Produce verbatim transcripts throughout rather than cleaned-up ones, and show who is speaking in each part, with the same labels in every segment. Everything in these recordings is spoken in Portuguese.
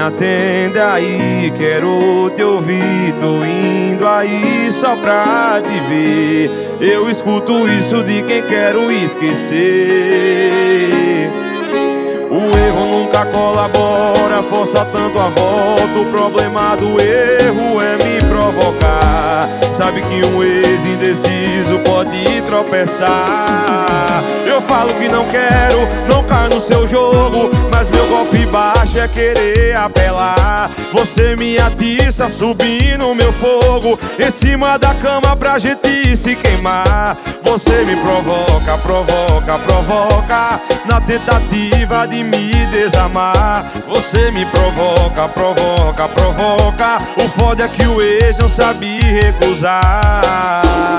Speaker 1: atende aí, quero te ouvir. Tô indo aí só pra te ver. Eu escuto isso de quem quero esquecer. O erro nunca colabora, força tanto a volta. O problema do erro é me provocar. Sabe que um ex indeciso pode tropeçar. Eu falo que não quero, não caio no seu jogo, mas meu golpe baixo é querer apelar. Você me atiça, subir no meu fogo, em cima da cama pra gente se queimar. Você me provoca, provoca, provoca, na tentativa de me desamar. Você me provoca, provoca, provoca. O foda é que o ex não sabe recusar.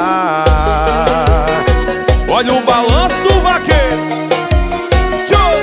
Speaker 1: Olha o balanço do vaqueiro. Tchau.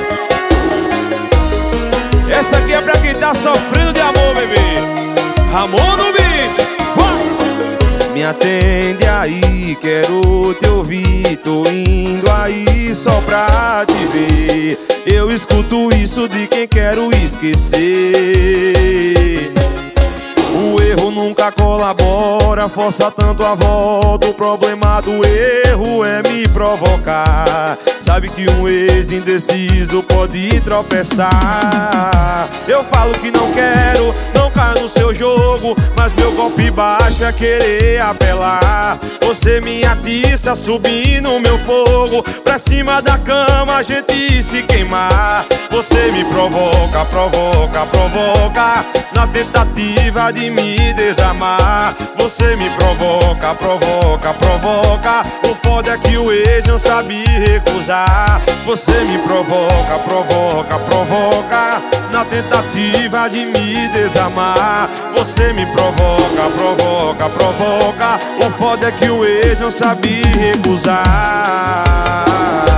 Speaker 1: Essa aqui é pra quem tá sofrendo de amor, bebê. Ramon no beat. Me atende aí, quero te ouvir. Tô indo aí só pra te ver. Eu escuto isso de quem quero esquecer. O erro nunca colabora, força tanto a volta. O problema do erro é me provocar. Sabe que um ex indeciso pode tropeçar. Eu falo que não quero, não caio no seu jogo, mas meu golpe baixo é querer apelar. Você me atiça, subir no meu fogo, pra cima da cama a gente se queimar. Você me provoca, provoca, provoca, na tentativa de me desamar. Você me provoca, provoca, provoca. O foda é que o ex não sabe recusar. Você me provoca, provoca, provoca, na tentativa de me desamar. Você me provoca, provoca, provoca. O foda é que o ex não sabe recusar.